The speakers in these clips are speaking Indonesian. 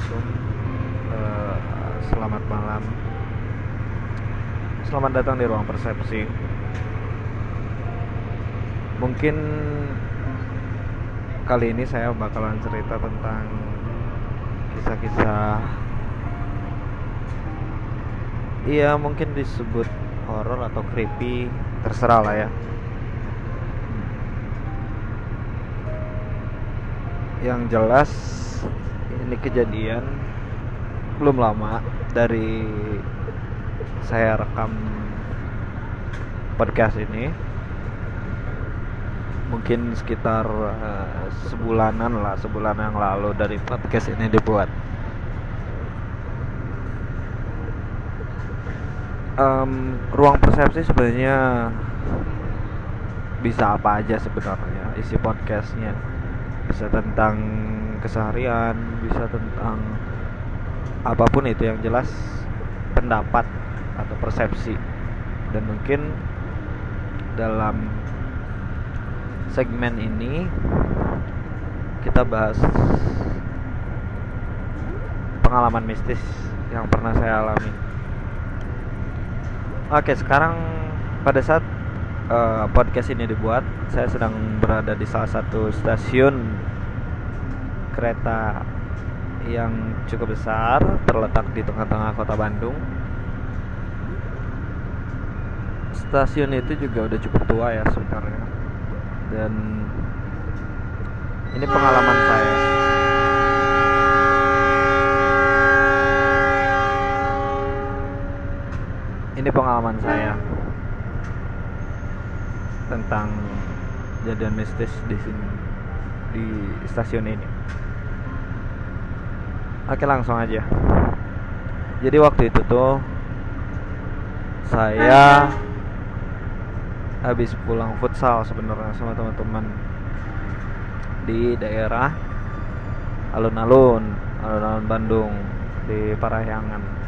Assalamualaikum. Eh, Selamat malam. Selamat datang di ruang persepsi. Mungkin kali ini saya bakalan cerita tentang kisah-kisah, iya mungkin disebut horor atau creepy, terserah lah ya. Yang jelas ini kejadian belum lama dari saya rekam podcast ini, mungkin sekitar sebulan yang lalu dari podcast ini dibuat. Ruang persepsi sebenarnya bisa apa aja sebenarnya isi podcastnya, bisa tentang keseharian, bisa tentang apapun itu, yang jelas pendapat atau persepsi. Dan mungkin dalam segmen ini kita bahas pengalaman mistis yang pernah saya alami. Oke, sekarang pada saat podcast ini dibuat, saya sedang berada di salah satu stasiun kereta yang cukup besar, terletak di tengah-tengah kota Bandung. Stasiun itu juga udah cukup tua ya sebenarnya, dan ini pengalaman saya. Ini pengalaman saya tentang kejadian mistis di sini, di stasiun ini. Oke, langsung aja. Jadi waktu itu tuh saya habis pulang futsal sebenarnya sama teman-teman di daerah alun-alun Bandung, di Parahyangan.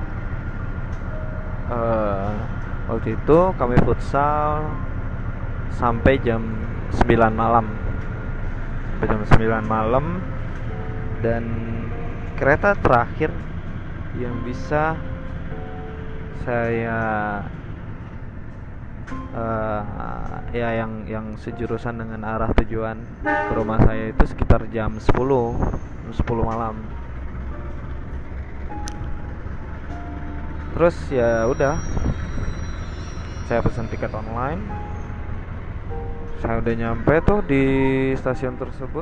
Waktu itu kami futsal sampai jam 9 malam. Dan kereta terakhir yang bisa saya yang sejurusan dengan arah tujuan ke rumah saya itu sekitar jam 10 malam. Terus ya udah, saya pesan tiket online. Saya udah nyampe tuh di stasiun tersebut.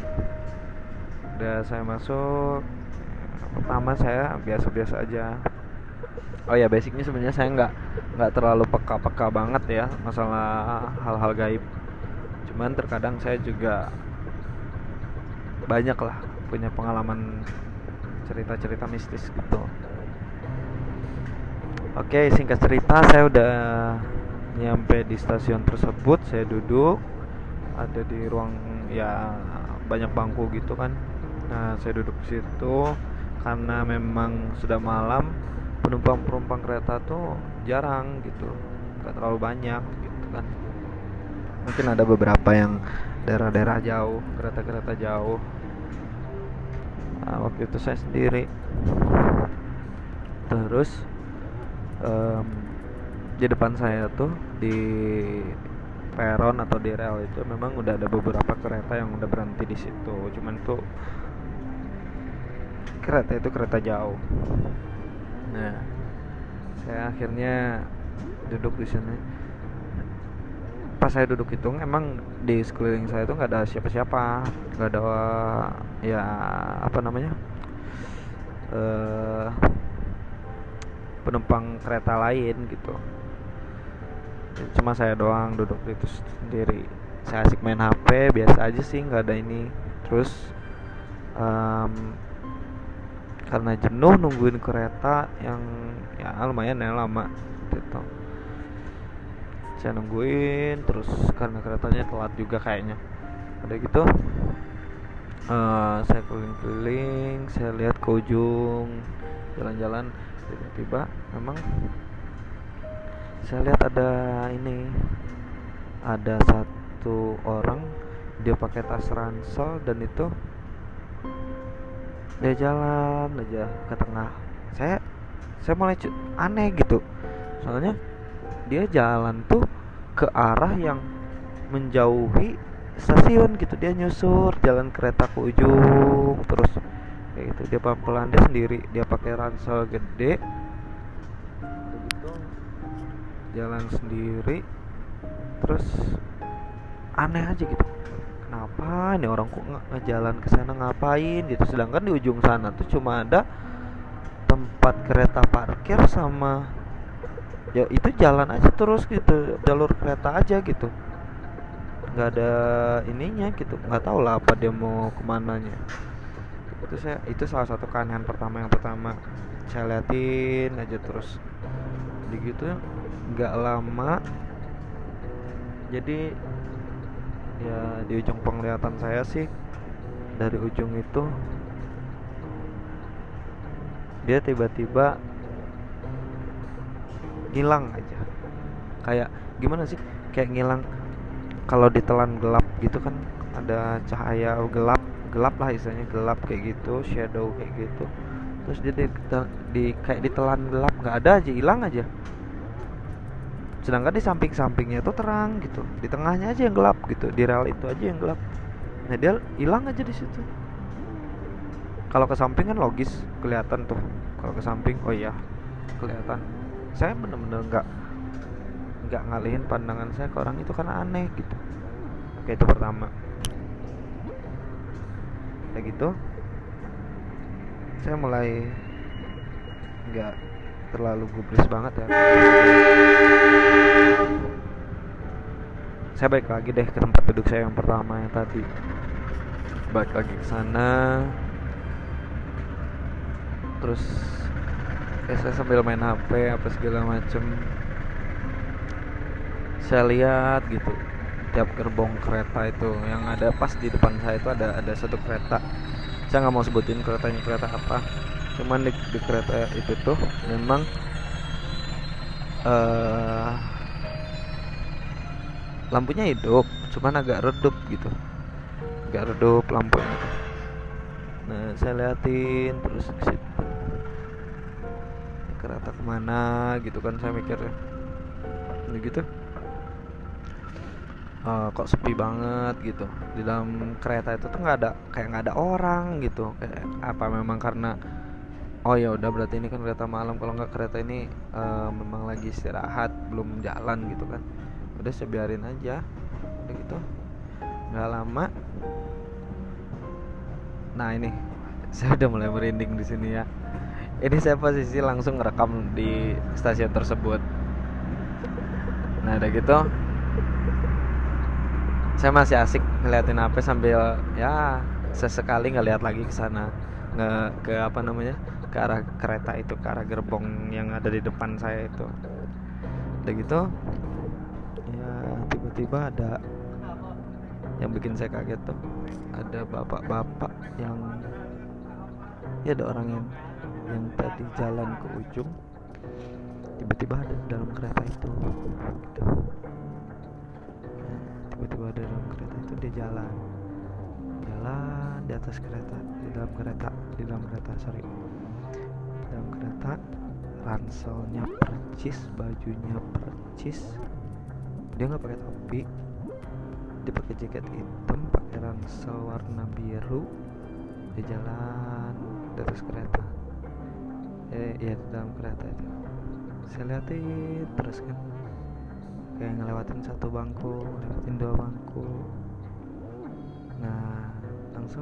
Udah saya masuk. Pertama saya biasa-biasa aja. Oh ya, basicnya sebenarnya saya nggak terlalu peka banget ya masalah hal-hal gaib. Cuman terkadang saya juga banyak lah punya pengalaman cerita-cerita mistis gitu. Oke, singkat cerita, saya udah nyampe di stasiun tersebut. Saya duduk, ada di ruang, ya banyak bangku gitu kan. Nah, saya duduk di situ karena memang sudah malam. Penumpang kereta tuh jarang gitu, nggak terlalu banyak gitu kan. Mungkin ada beberapa yang daerah-daerah jauh, kereta-kereta jauh. Nah, waktu itu saya sendiri. Terus di depan saya tuh, di peron atau di rel itu memang udah ada beberapa kereta yang udah berhenti di situ. Cuman tuh kereta jauh. Nah, saya akhirnya duduk di sini. Pas saya duduk itu, emang di sekeliling saya itu nggak ada siapa-siapa, nggak ada ya apa namanya penumpang kereta lain gitu. Cuma saya doang duduk itu sendiri. Saya asik main HP biasa aja sih, nggak ada ini. Terus karena jenuh nungguin kereta yang ya lumayan ya lama gitu, saya nungguin terus karena keretanya telat juga kayaknya. Udah gitu saya keliling-keliling, saya lihat ke ujung jalan-jalan. Tiba-tiba memang saya lihat ada satu orang, dia pakai tas ransel, dan itu Dia jalan aja ke tengah. Saya mulai aneh gitu, soalnya dia jalan tuh ke arah yang menjauhi stasiun gitu. Dia nyusur jalan kereta ke ujung terus kayak gitu. Dia pelan-pelan, dia sendiri, dia pakai ransel gede gitu, jalan sendiri. Terus aneh aja gitu, kenapa ini orang kok ngejalan ke sana ngapain gitu, sedangkan di ujung sana tuh cuma ada tempat kereta parkir sama ya itu jalan aja terus gitu, jalur kereta aja gitu, nggak ada ininya gitu. Nggak tahu lah apa dia mau kemananya. Itu salah satu keanehan pertama. Yang pertama saya liatin aja terus begitu. Nggak lama jadi ya di ujung penglihatan saya sih, dari ujung itu dia tiba-tiba ngilang aja. Kayak gimana sih, kayak ngilang kalau ditelan gelap gitu kan, ada cahaya gelap, gelap lah istilahnya, gelap kayak gitu, shadow kayak gitu. Terus dia kayak ditelan gelap, nggak ada aja, hilang aja. Sedangkan di samping-sampingnya itu terang gitu, di tengahnya aja yang gelap gitu, di rel itu aja yang gelap. Nah dia hilang aja di situ. Kalau ke samping kan logis kelihatan tuh, kalau ke samping oh iya kelihatan. Saya bener-bener nggak ngalihin pandangan saya ke orang itu karena aneh gitu. Oke, itu pertama. Kayak gitu saya mulai nggak terlalu gubris banget ya. Saya balik lagi deh ke tempat duduk saya yang pertama yang tadi. Balik lagi ke sana. Terus saya sambil main HP apa segala macem. Saya lihat gitu tiap gerbong kereta itu yang ada pas di depan saya itu ada satu kereta. Saya nggak mau sebutin keretanya kereta apa, cuman di kereta itu tuh memang lampunya hidup, cuman agak redup gitu, agak redup lampunya. Nah saya liatin terus ke situ, kereta kemana gitu kan, saya mikirnya gitu. Kok sepi banget gitu di dalam kereta itu tuh, nggak ada orang gitu. Kayak apa memang karena oh ya udah berarti ini kan kereta malam, kalau nggak kereta ini memang lagi istirahat belum jalan gitu kan. Udah saya biarin aja udah gitu. Nggak lama, nah ini saya udah mulai merinding di sini ya. Ini saya posisi langsung ngerekam di stasiun tersebut. Nah udah gitu saya masih asik ngeliatin HP sambil ya sesekali ngeliat lagi ke sana, ke apa namanya, ke arah kereta itu, ke arah gerbong yang ada di depan saya itu. Udah gitu ya tiba-tiba ada yang bikin saya kaget tuh, ada bapak-bapak yang ya ada orang yang tadi jalan ke ujung tiba-tiba ada di dalam kereta itu gitu. Tiba-tiba ada dalam kereta itu, dia jalan di atas kereta, di dalam kereta, ranselnya percis, bajunya percis, dia nggak pakai topi, dia pakai jaket hitam, pakai ransel warna biru, dia jalan di atas kereta, ya di dalam kereta itu. Saya liatin terus kan, kayak ngelewatin satu bangku, ngelewatin dua bangku. Nah langsung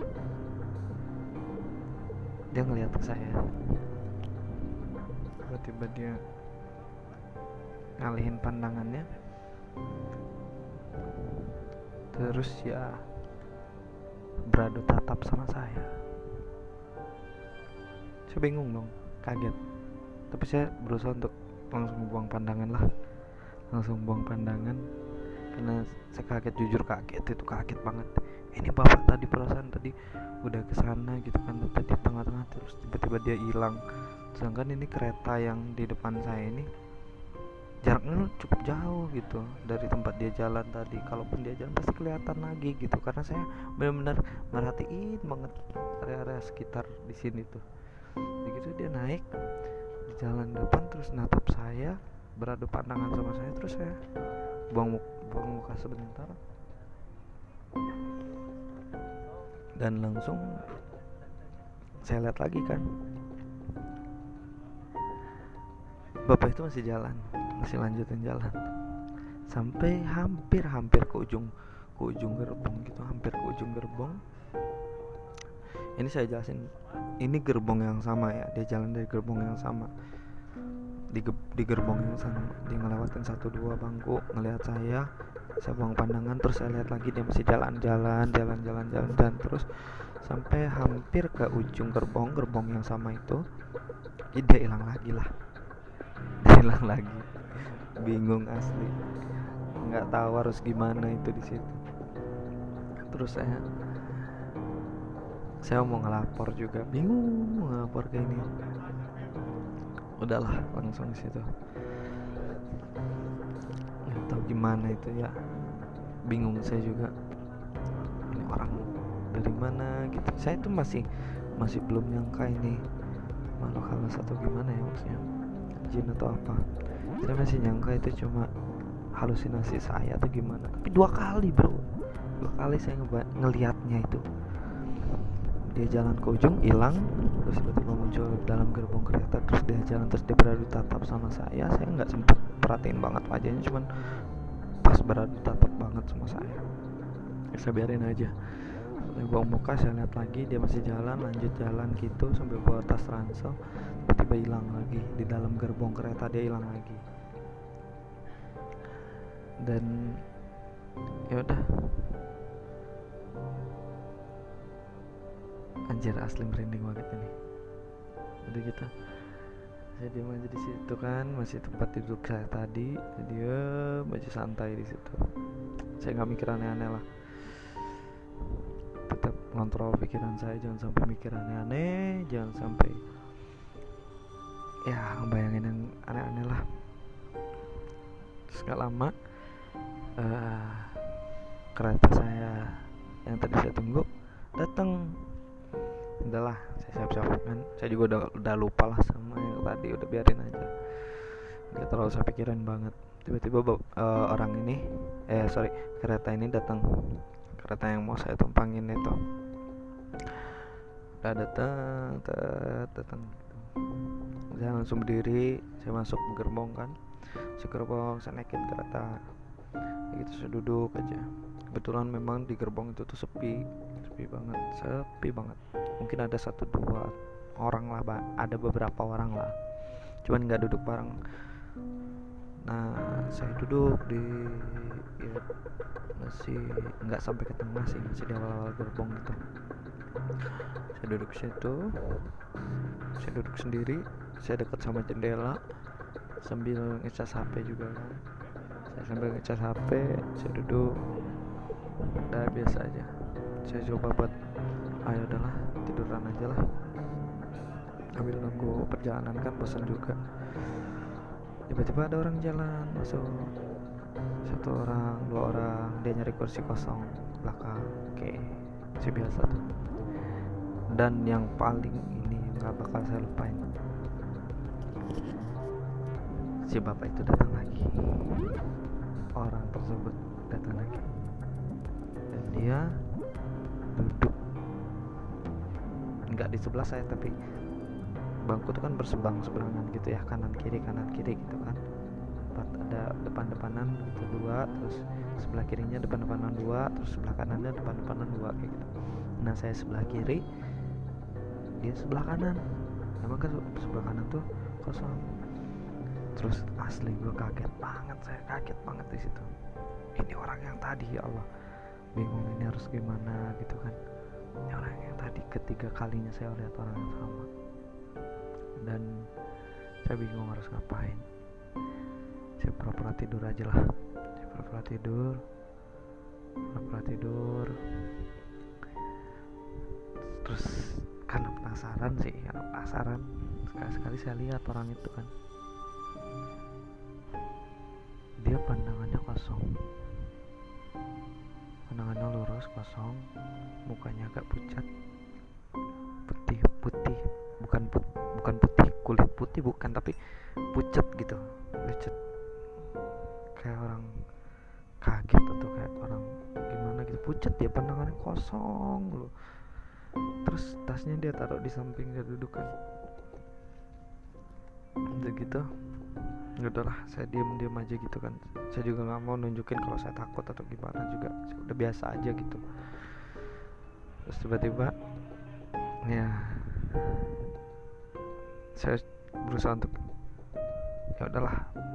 dia ngeliat ke saya, tiba-tiba dia ngalihin pandangannya, terus ya beradu tatap sama saya. Saya bingung dong, kaget, tapi saya berusaha untuk langsung buang pandangan karena saya kaget, jujur kaget, itu kaget banget. Ini bapak tadi perasaan tadi udah kesana gitu kan, tadi tengah-tengah, terus tiba-tiba dia hilang. Sedangkan ini kereta yang di depan saya ini jaraknya cukup jauh gitu dari tempat dia jalan tadi. Kalaupun dia jalan pasti kelihatan lagi gitu, karena saya benar-benar merhatiin banget area-area sekitar di sini tuh. Begitu dia naik di jalan depan terus natap saya, beradu pandangan sama saya, terus saya buang muka sebentar dan langsung saya lihat lagi kan, bapak itu masih jalan, masih lanjutin jalan sampai hampir ke ujung gerbong gitu, hampir ke ujung gerbong. Ini saya jelasin, ini gerbong yang sama ya, dia jalan dari gerbong yang sama, di gerbong yang sama, dia ngelewatin 1-2 bangku, ngelihat saya buang pandangan, terus saya lihat lagi dia masih jalan dan terus sampai hampir ke ujung gerbong yang sama itu, dia hilang lagi lah. Hilang lagi, bingung asli, nggak tahu harus gimana itu di situ. Terus saya mau ngelapor juga, bingung mau ngelapor kayak ini. Udahlah langsung di situ, nggak tahu gimana itu ya, bingung saya juga, ini orang dari mana gitu. Saya tuh masih belum nyangka ini makhluk halus atau gimana ya, maksudnya jin atau apa. Saya masih nyangka itu cuma halusinasi saya atau gimana. Tapi 2 kali bro, 2 kali saya ngelihatnya itu, dia jalan ke ujung hilang, terus tiba-tiba muncul dalam gerbong kereta, terus dia jalan, terus dia beradu tatap sama saya nggak sempet perhatiin banget wajahnya, cuman pas beradu tatap banget sama saya biarin aja. Saya buang muka, saya lihat lagi dia masih jalan, lanjut jalan gitu sampai bawa tas ransel, tiba-tiba hilang lagi di dalam gerbong kereta, dia hilang lagi. Dan ya udah, anjir asli merinding banget ini. Udah gitu saya diam aja di situ kan, masih tempat duduk saya tadi, dia masih santai di situ. Saya nggak mikir aneh-aneh lah, tetap ngontrol pikiran saya, jangan sampai mikir aneh-aneh, jangan sampai ya ngebayangin yang aneh-aneh lah. Terus gak lama kereta saya yang tadi saya tunggu datang. Udahlah saya siap-siap kan, saya juga udah lupa lah sama yang tadi, udah biarin aja, gak terlalu saya pikirin banget. Tiba-tiba orang ini kereta ini datang, kereta yang mau saya tumpangin itu udah datang. Saya langsung berdiri, saya masuk gerbong kan, saya naikin kereta gitu, saya duduk aja. Kebetulan memang di gerbong itu tuh sepi banget. Mungkin ada 1-2 orang lah, ada beberapa orang lah, cuman nggak duduk bareng. Nah saya duduk masih nggak sampai ke tengah sih, masih di awal gerbong gitu. Saya duduk situ, saya duduk sendiri, saya dekat sama jendela sambil ngecas HP juga kan. Saya sambil ngecas HP, saya duduk, udah biasa aja. Saya coba buat ayo udahlah tiduran aja lah, sambil nunggu perjalanan kan, bosan juga. Tiba-tiba ada orang jalan masuk, 1 orang 2 orang, dia nyari kursi kosong belakang. Oke, masih biasa tuh. Dan yang paling ini gak bakal saya lupain, si bapak itu datang lagi, orang tersebut datang lagi, dan dia duduk nggak di sebelah saya, tapi bangku tuh kan berseberangan gitu ya, kanan kiri gitu kan. Ada depan-depanan gitu 2, terus sebelah kirinya depan-depanan 2, terus sebelah kanannya depan-depanan 2 kayak gitu. Nah saya sebelah kiri, dia sebelah kanan. Emang kan sebelah kanan tuh kosong. Terus asli gue kaget banget di situ. Ini orang yang tadi, ya Allah, bingung ini harus gimana gitu kan. Ini orang yang tadi ketiga kalinya saya lihat orang yang sama, dan saya bingung harus ngapain. Saya pura-pura tidur aja lah. Saya pura-pura tidur. Terus karena penasaran, sekali-sekali saya lihat orang itu kan. kosong, pandangannya lurus kosong, mukanya agak pucat, putih bukan putih kulit putih, bukan, tapi pucat gitu, pucat kayak orang kaget atau kayak orang gimana gitu, pucat dia, pandangannya kosong loh. Terus tasnya dia taruh di samping dia duduk kan, udah gitu udahlah saya diam aja gitu kan. Saya juga nggak mau nunjukin kalau saya takut atau gimana, juga udah biasa aja gitu. Terus tiba-tiba ya saya berusaha untuk ya udahlah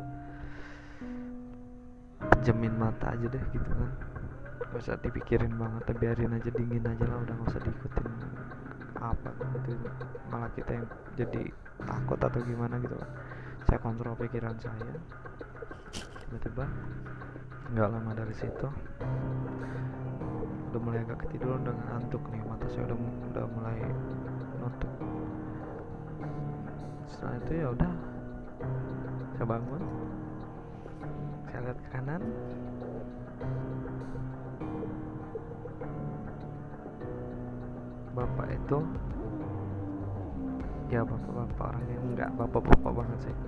pejamin mata aja deh gitu kan, gak usah dipikirin banget, biarin aja, dingin aja lah, udah gak usah diikutin apa gitu, malah kita yang jadi takut atau gimana gitu kan. Saya kontrol pikiran saya. Tiba-tiba nggak lama dari situ udah mulai agak ketiduran, udah ngantuk nih, mata saya udah mulai nutup. Setelah itu ya udah saya bangun, saya lihat ke kanan, bapak itu ya bapak orang yang enggak bapak banget sih.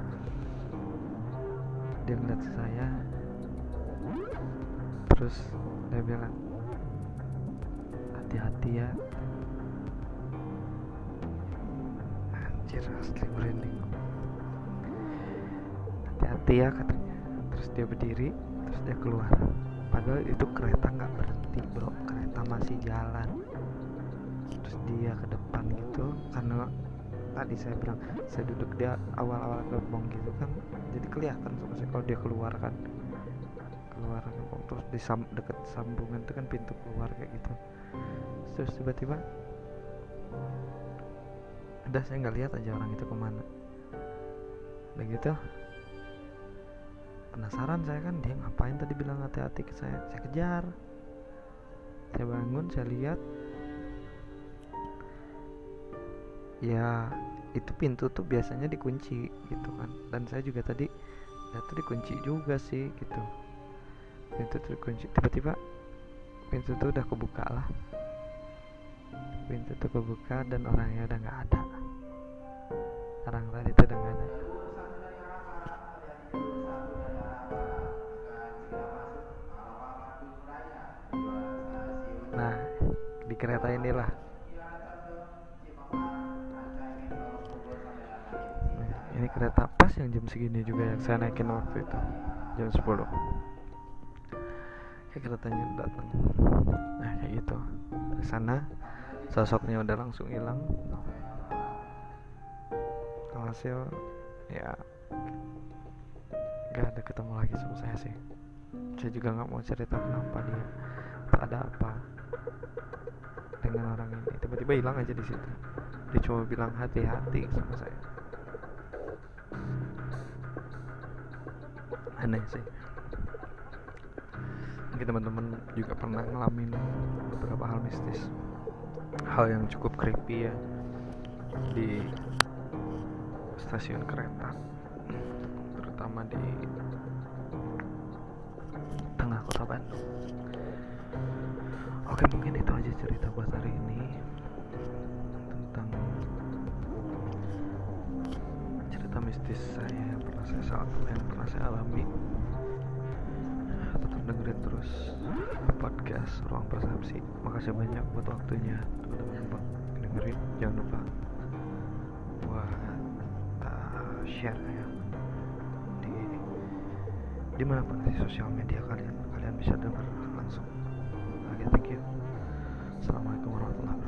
Dia ngeliat saya, terus dia bilang, hati-hati ya. Anjir, asli merinding. Hati-hati ya katanya. Terus dia berdiri, terus dia keluar. Padahal itu kereta nggak berhenti bro, kereta masih jalan. Terus dia ke depan gitu, karena tadi saya bilang saya duduk dia awal-awal gerbong gitu kan, jadi kelihatan sama saya kalau dia keluar gerbong, terus di deket sambungan itu kan pintu keluar kayak gitu. Terus tiba-tiba udah saya nggak lihat aja orang itu kemana. Udah gitu penasaran saya kan, dia ngapain tadi bilang hati-hati ke saya kejar. Saya bangun, saya lihat ya itu pintu tuh biasanya dikunci gitu kan, dan saya juga tadi ya tuh dikunci juga sih gitu, pintu tuh dikunci. Tiba-tiba pintu tuh udah kebuka lah, pintu tuh kebuka dan orangnya udah nggak ada, orang tadi tuh udah nggak ada. Nah di kereta inilah ini kereta pas yang jam segini juga yang saya naikin waktu itu jam 10. Kayak keretanya datang. Nah kayak gitu. Dari sana sosoknya udah langsung hilang. Hasil ya gak ada ketemu lagi sama saya sih. Saya juga nggak mau cerita kenapa dia, ada apa dengan orang ini. Tiba-tiba hilang aja di situ. Dia cuma bilang hati-hati sama saya. Aneh sih. Mungkin teman-teman juga pernah ngalamin beberapa hal mistis, hal yang cukup creepy ya di stasiun kereta, terutama di tengah kota Bandung. Oke, mungkin itu aja cerita buat hari ini tentang cerita mistis saya yang pernah saya alami. Tetap dengerin terus podcast Ruang Persepsi. Makasih banyak buat waktunya teman-teman dengerin. Jangan lupa buat share ya di manapun di sosial media kalian bisa denger langsung. Oke, thank you. Assalamualaikum warahmatullahi wabarakatuh.